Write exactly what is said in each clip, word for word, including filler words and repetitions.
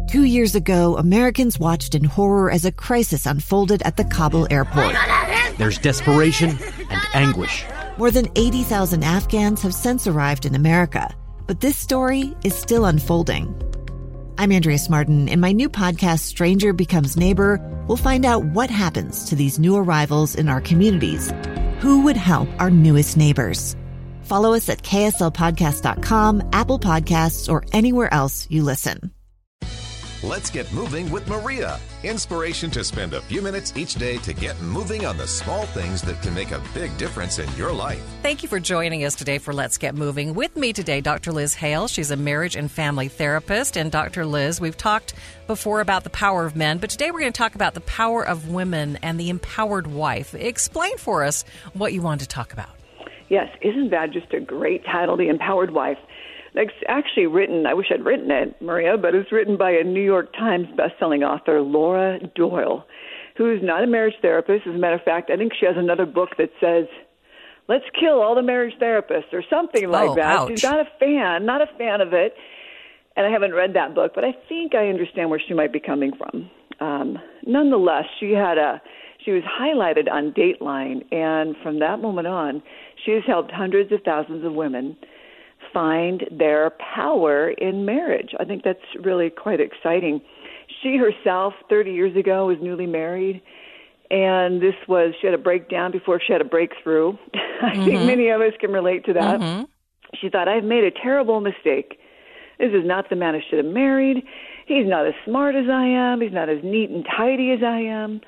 Two years ago, Americans watched in horror as a crisis unfolded at the Kabul airport. There's desperation and anguish. More than eighty thousand Afghans have since arrived in America, but this story is still unfolding. I'm Andrea Martin. In my new podcast, Stranger Becomes Neighbor, we'll find out what happens to these new arrivals in our communities. Who would help our newest neighbors? Follow us at K S L podcast dot com, Apple Podcasts, or anywhere else you listen. Let's get moving with Maria. Inspiration to spend a few minutes each day to get moving on the small things that can make a big difference in your life. Thank you for joining us today for Let's Get Moving. With me today, Doctor Liz Hale. She's a marriage and family therapist. And Doctor Liz, we've talked before about the power of men, but today we're going to talk about the power of women and the empowered wife. Explain for us what you want to talk about. Yes, isn't that just a great title, The Empowered Wife? It's actually written, I wish I'd written it, Maria, but it's written by a New York Times bestselling author, Laura Doyle, who's not a marriage therapist. As a matter of fact, I think she has another book that says, let's kill all the marriage therapists or something like oh, that. Ouch. She's not a fan, not a fan of it. And I haven't read that book, but I think I understand where she might be coming from. Um, nonetheless, she had a, she was highlighted on Dateline, and from that moment on, she has helped hundreds of thousands of women find their power in marriage. I think that's really quite exciting. She herself, thirty years ago, was newly married, and this was, she had a breakdown before she had a breakthrough. I mm-hmm. think many of us can relate to that. Mm-hmm. She thought, I've made a terrible mistake. This is not the man I should have married. He's not as smart as I am. He's not as neat and tidy as I am.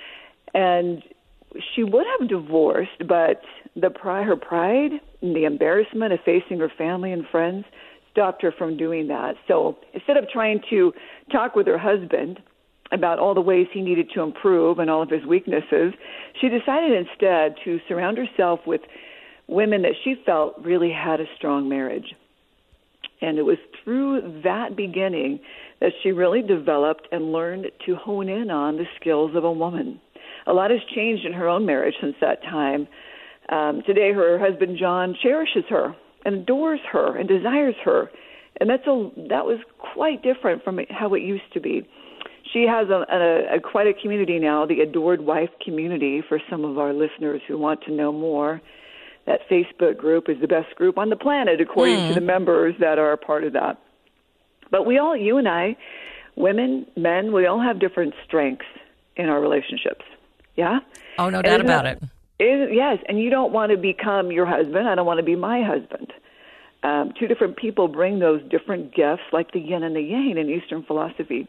And she would have divorced, but the pride, her pride and the embarrassment of facing her family and friends stopped her from doing that. So instead of trying to talk with her husband about all the ways he needed to improve and all of his weaknesses, she decided instead to surround herself with women that she felt really had a strong marriage. And it was through that beginning that she really developed and learned to hone in on the skills of a woman. A lot has changed in her own marriage since that time. Um, today, her husband, John, cherishes her and adores her and desires her. And that's a, that was quite different from how it used to be. She has a, a, a quite a community now, the Adored Wife community, for some of our listeners who want to know more. That Facebook group is the best group on the planet, according mm. to the members that are a part of that. But we all, you and I, women, men, we all have different strengths in our relationships. Yeah? Oh, no doubt about it. Is, yes, and you don't want to become your husband. I don't want to be my husband. Um, two different people bring those different gifts, like the yin and the yang in Eastern philosophy.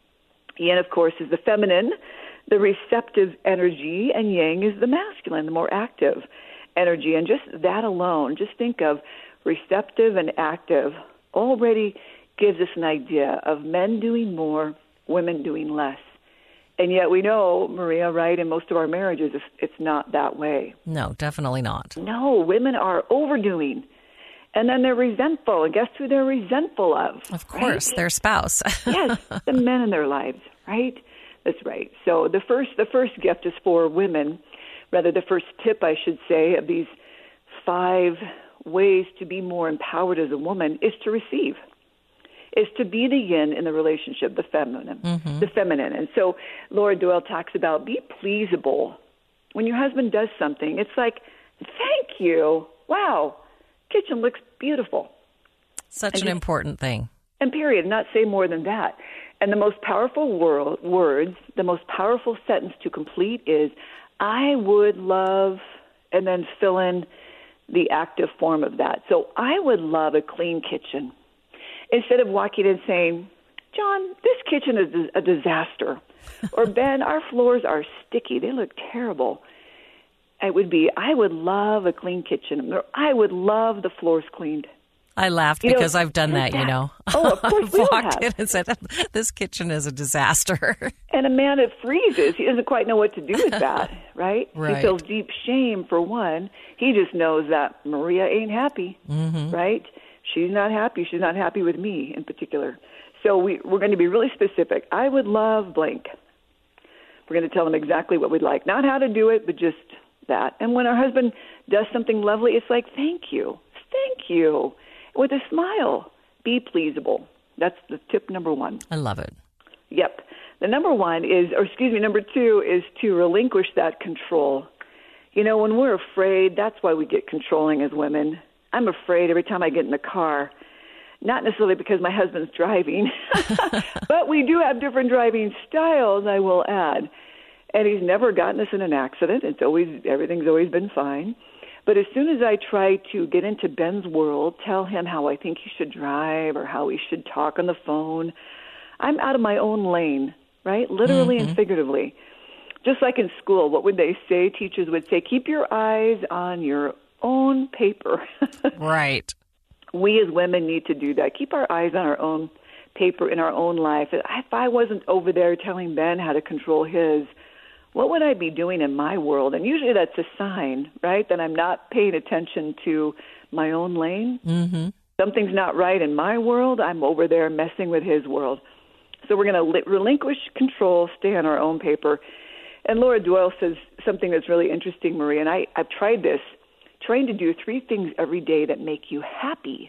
Yin, of course, is the feminine, the receptive energy, and yang is the masculine, the more active energy. And just that alone, just think of receptive and active, already gives us an idea of men doing more, women doing less. And yet we know, Maria, right, in most of our marriages, it's, it's not that way. No, definitely not. No, women are overdoing. And then they're resentful. And guess who they're resentful of? Of course, right? Their spouse. Yes, the men in their lives, right? That's right. So the first, the first gift is for women, rather the first tip, I should say, of these five ways to be more empowered as a woman is to receive. Is to be the yin in the relationship, the feminine, mm-hmm. the feminine. And so Laura Doyle talks about be pleasable. When your husband does something, it's like, thank you. Wow, kitchen looks beautiful. Such and an just, important thing. And period, not say more than that. And the most powerful word, words, the most powerful sentence to complete is, I would love, and then fill in the active form of that. So I would love a clean kitchen. Instead of walking in saying, John, this kitchen is a disaster. Or, Ben, our floors are sticky. They look terrible. It would be, I would love a clean kitchen. Or, I would love the floors cleaned. I laughed you because know, I've done that, that, you know. Oh, of course we I've walked have. in and said, this kitchen is a disaster. And a man that freezes, he doesn't quite know what to do with that, right? Right. He feels deep shame, for one. He just knows that Maria ain't happy, mm-hmm. right? She's not happy. She's not happy with me in particular. So we, we're going to be really specific. I would love blank. We're going to tell him exactly what we'd like. Not how to do it, but just that. And when our husband does something lovely, it's like, thank you. Thank you. With a smile. Be pleasable. That's the tip number one. I love it. Yep. The number one is, or excuse me, number two is to relinquish that control. You know, when we're afraid, that's why we get controlling as women. I'm afraid every time I get in the car, not necessarily because my husband's driving, but we do have different driving styles, I will add. And he's never gotten us in an accident. It's always, everything's always been fine. But as soon as I try to get into Ben's world, tell him how I think he should drive or how he should talk on the phone, I'm out of my own lane, right? Literally mm-hmm. and figuratively. Just like in school, what would they say? Teachers would say, keep your eyes on your own paper. Right. We as women need to do that. Keep our eyes on our own paper in our own life. If I wasn't over there telling Ben how to control his, what would I be doing in my world? And usually that's a sign, right, that I'm not paying attention to my own lane. Mm-hmm. Something's not right in my world. I'm over there messing with his world. So we're going to li- relinquish control, stay on our own paper. And Laura Doyle says something that's really interesting, Maria, and I, I've tried this, trying to do three things every day that make you happy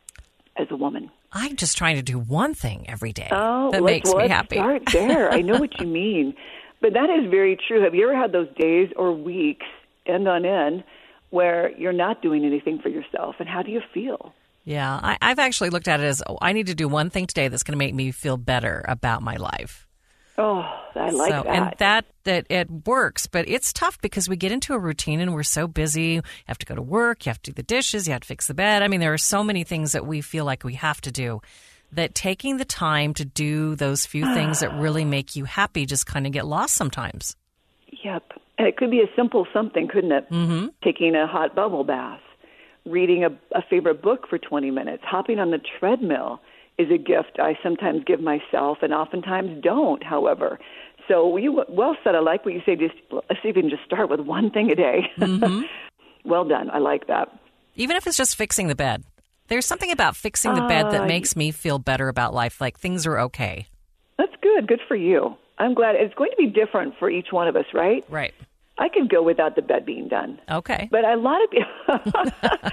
as a woman. I'm just trying to do one thing every day oh, that let's, makes let's me happy. Start there. I know what you mean. But that is very true. Have you ever had those days or weeks, end on end, where you're not doing anything for yourself? And how do you feel? Yeah, I, I've actually looked at it as, oh, I need to do one thing today that's going to make me feel better about my life. Oh, I like so, that. And that, that it works, but it's tough because we get into a routine and we're so busy. You have to go to work, you have to do the dishes, you have to fix the bed. I mean, there are so many things that we feel like we have to do, that taking the time to do those few things that really make you happy just kind of get lost sometimes. Yep. And it could be a simple something, couldn't it? Mm-hmm. Taking a hot bubble bath, reading a, a favorite book for twenty minutes, hopping on the treadmill is a gift I sometimes give myself and oftentimes don't, however. So you well said. I like what you say. Just let's see if we can just start with one thing a day. Mm-hmm. Well done. I like that. Even if it's just fixing the bed. There's something about fixing the bed that makes me feel better about life, like things are okay. That's good. Good for you. I'm glad. It's going to be different for each one of us, right? Right. I could go without the bed being done. Okay. But a lot of people,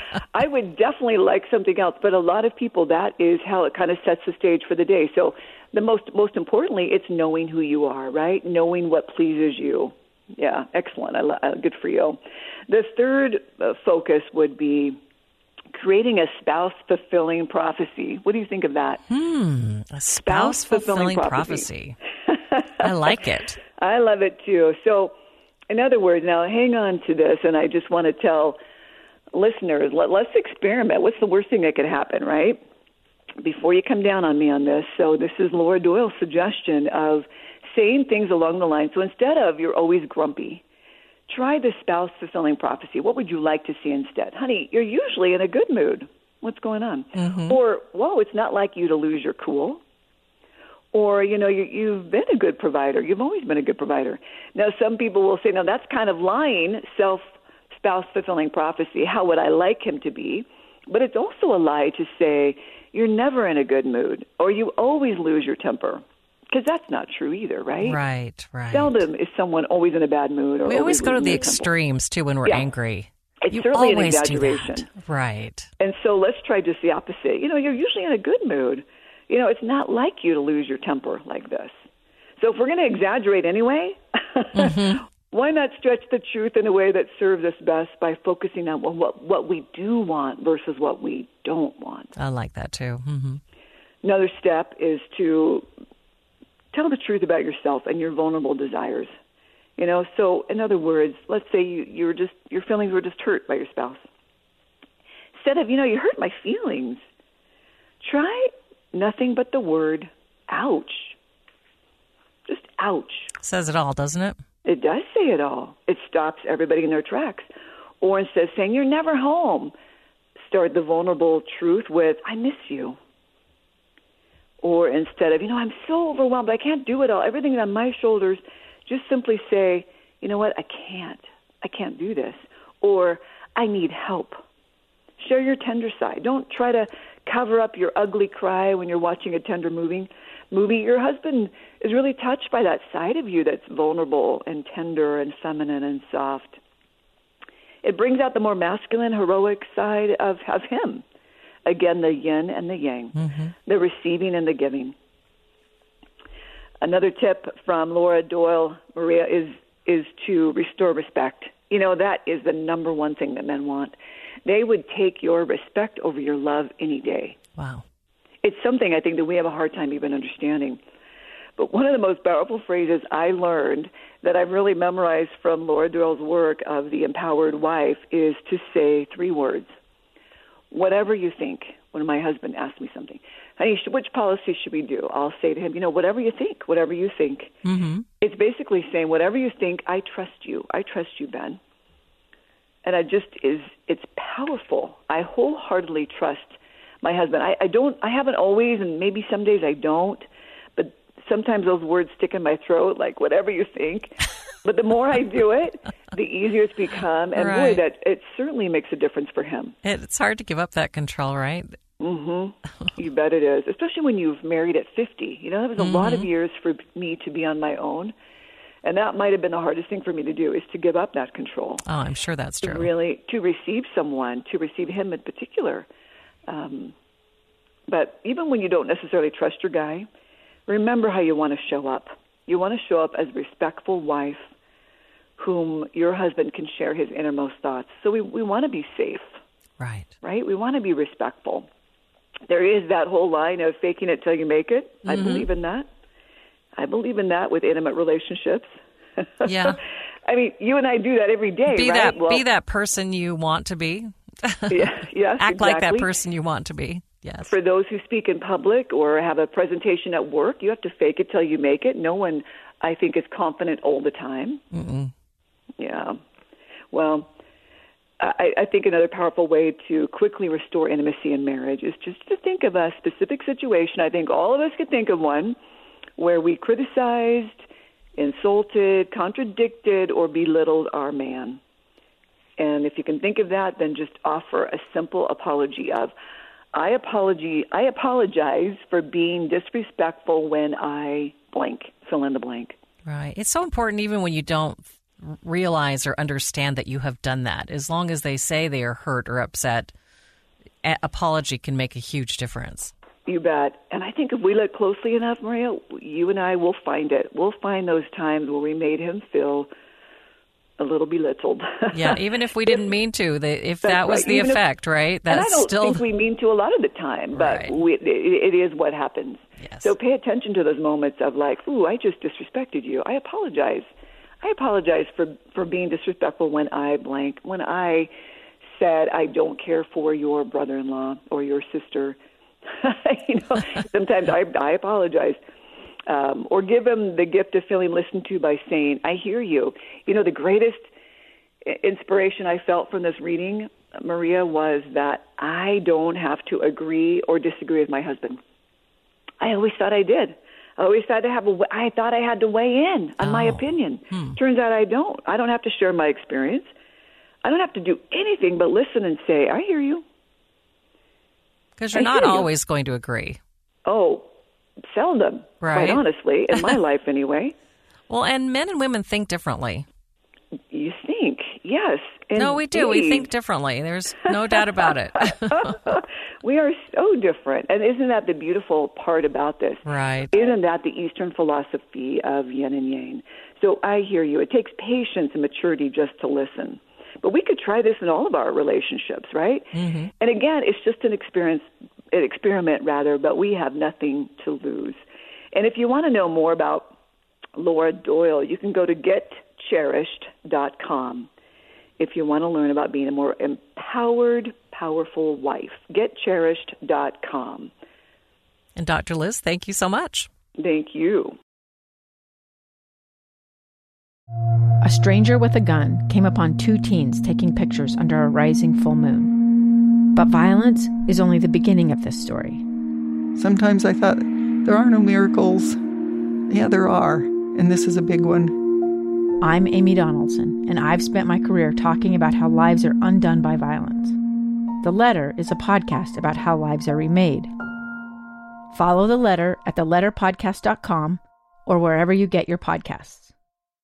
I would definitely like something else, but a lot of people, that is how it kind of sets the stage for the day. So the most, most importantly, it's knowing who you are, right? Knowing what pleases you. Yeah, excellent. I, uh, good for you. The third uh, focus would be creating a spouse-fulfilling prophecy. What do you think of that? Hmm, a spouse-fulfilling prophecy. prophecy. I like it. I love it, too. So, in other words, now hang on to this, and I just want to tell listeners, let, let's experiment. What's the worst thing that could happen, right? Before you come down on me on this, so this is Laura Doyle's suggestion of saying things along the line. So instead of you're always grumpy, try the spouse-fulfilling prophecy. What would you like to see instead? Honey, you're usually in a good mood. What's going on? Mm-hmm. Or, whoa, it's not like you to lose your cool. Or, you know, you, you've been a good provider. You've always been a good provider. Now, some people will say, now, that's kind of lying, self-spouse-fulfilling prophecy. How would I like him to be? But it's also a lie to say you're never in a good mood or you always lose your temper. Because that's not true either, right? Right, right. Seldom is someone always in a bad mood. Or we always go to the temper. extremes, too, when we're yeah. angry. It's you certainly an always exaggeration. do that. Right. And so let's try just the opposite. You know, you're usually in a good mood. You know, it's not like you to lose your temper like this. So if we're going to exaggerate anyway, mm-hmm. why not stretch the truth in a way that serves us best by focusing on what, what we do want versus what we don't want? I like that, too. Mm-hmm. Another step is to tell the truth about yourself and your vulnerable desires. You know, so in other words, let's say you, you're just your feelings were just hurt by your spouse. Instead of, you know, you hurt my feelings, try nothing but the word ouch. Just ouch. Says it all, doesn't it? It does say it all. It stops everybody in their tracks. Or instead of saying, you're never home, start the vulnerable truth with, I miss you. Or instead of, you know, I'm so overwhelmed, I can't do it all. Everything's on my shoulders. Just simply say, you know what, I can't. I can't do this. Or I need help. Share your tender side. Don't try to cover up your ugly cry when you're watching a tender movie. Movie. Your husband is really touched by that side of you that's vulnerable and tender and feminine and soft. It brings out the more masculine, heroic side of, of him. Again, the yin and the yang, mm-hmm. the receiving and the giving. Another tip from Laura Doyle, Maria, is is to restore respect. You know, that is the number one thing that men want. They would take your respect over your love any day. Wow. It's something I think that we have a hard time even understanding. But one of the most powerful phrases I learned that I've really memorized from Laura Doyle's work of the empowered wife is to say three words. Whatever you think. When my husband asks me something, honey, which policy should we do? I'll say to him, you know, whatever you think, whatever you think. Mm-hmm. It's basically saying, whatever you think, I trust you. I trust you, Ben. And I just is, it's powerful. I wholeheartedly trust my husband. I, I don't, I haven't always, and maybe some days I don't, but sometimes those words stick in my throat, like whatever you think. But the more I do it, the easier it's become. And right. boy, that it certainly makes a difference for him. It's hard to give up that control, right? Mm-hmm. You bet it is, especially when you've married at fifty. You know, that was a mm-hmm. lot of years for me to be on my own. And that might have been the hardest thing for me to do, is to give up that control. Oh, I'm sure that's true. To really, to receive someone, to receive him in particular. Um, but even when you don't necessarily trust your guy, remember how you want to show up. You want to show up as a respectful wife whom your husband can share his innermost thoughts. So we, we want to be safe. Right. Right? We want to be respectful. There is that whole line of faking it till you make it. Mm-hmm. I believe in that. I believe in that with intimate relationships. Yeah. I mean, you and I do that every day, be right? That, well, be that person you want to be. yeah, yes, Act exactly. like that person you want to be. Yes. For those who speak in public or have a presentation at work, you have to fake it till you make it. No one, I think, is confident all the time. Mm-mm. Yeah. Well, I, I think another powerful way to quickly restore intimacy in marriage is just to think of a specific situation. I think all of us could think of one where we criticized, insulted, contradicted, or belittled our man. And if you can think of that, then just offer a simple apology of, I apology, I apologize for being disrespectful when I blank, fill in the blank. Right. It's so important even when you don't realize or understand that you have done that. As long as they say they are hurt or upset, a- apology can make a huge difference. You bet. And I think if we look closely enough, Maria, you and I will find it. We'll find those times where we made him feel a little belittled. Yeah, even if we didn't if, mean to, the, if that was right. the even effect, if, right? That's and I don't still think we mean to a lot of the time, but right. we, it, it is what happens. Yes. So pay attention to those moments of like, ooh, I just disrespected you. I apologize. I apologize for, for being disrespectful when I blank, when I said I don't care for your brother-in-law or your sister. you know, sometimes I, I apologize. Um, or give him the gift of feeling listened to by saying, I hear you. You know, the greatest inspiration I felt from this reading, Maria, was that I don't have to agree or disagree with my husband. I always thought I did. I always thought to have a, I thought I had to weigh in on oh. my opinion. Hmm. Turns out I don't. I don't have to share my experience. I don't have to do anything but listen and say, I hear you. Because you're I not always you. going to agree. Oh, seldom, right. quite honestly, in my life anyway. Well, and men and women think differently. You think, yes. Indeed. No, we do. We think differently. There's no doubt about it. We are so different. And isn't that the beautiful part about this? Right. Isn't that the Eastern philosophy of yin and yang? So I hear you. It takes patience and maturity just to listen. But we could try this in all of our relationships, right? Mm-hmm. And again, it's just an experience, an experiment rather, but we have nothing to lose. And if you want to know more about Laura Doyle, you can go to get cherished dot com if you want to learn about being a more empowered, powerful wife. get cherished dot com. And Doctor Liz, thank you so much. Thank you. A stranger with a gun came upon two teens taking pictures under a rising full moon. But violence is only the beginning of this story. Sometimes I thought, there are no miracles. Yeah, there are, and this is a big one. I'm Amy Donaldson, and I've spent my career talking about how lives are undone by violence. The Letter is a podcast about how lives are remade. Follow The Letter at the letter podcast dot com or wherever you get your podcasts.